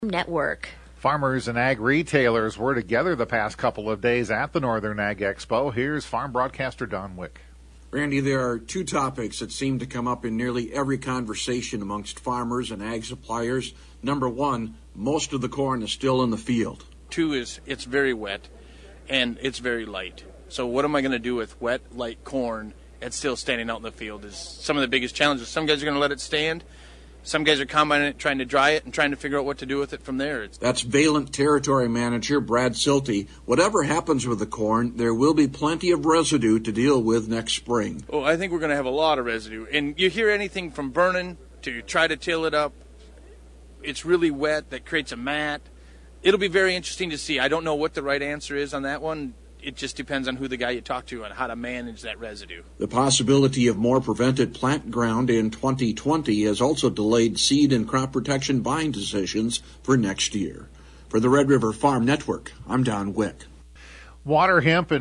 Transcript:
Network. Farmers and ag retailers were together the past couple of days at the Northern Ag Expo. Here's farm broadcaster Don Wick. Randy, there are two topics that seem to come up in nearly every conversation amongst farmers and ag suppliers. Number one, most of the corn is still in the field. Two is it's very wet and it's very light. So what am I going to do with wet, light corn that's still standing out in the field is some of the biggest challenges. Some guys are going to let it stand. Some guys are combining it, trying to dry it, and trying to figure out what to do with it from there. That's Valent Territory Manager Brad Silty. Whatever happens with the corn, there will be plenty of residue to deal with next spring. Oh, I think we're going to have a lot of residue. And you hear anything from burning to try to till it up. It's really wet. That creates a mat. It'll be very interesting to see. I don't know what the right answer is on that one. It just depends on who the guy you talk to and how to manage that residue. The possibility of more prevented plant ground in 2020 has also delayed seed and crop protection buying decisions for next year. For the Red River Farm Network, I'm Don Wick. Water hemp and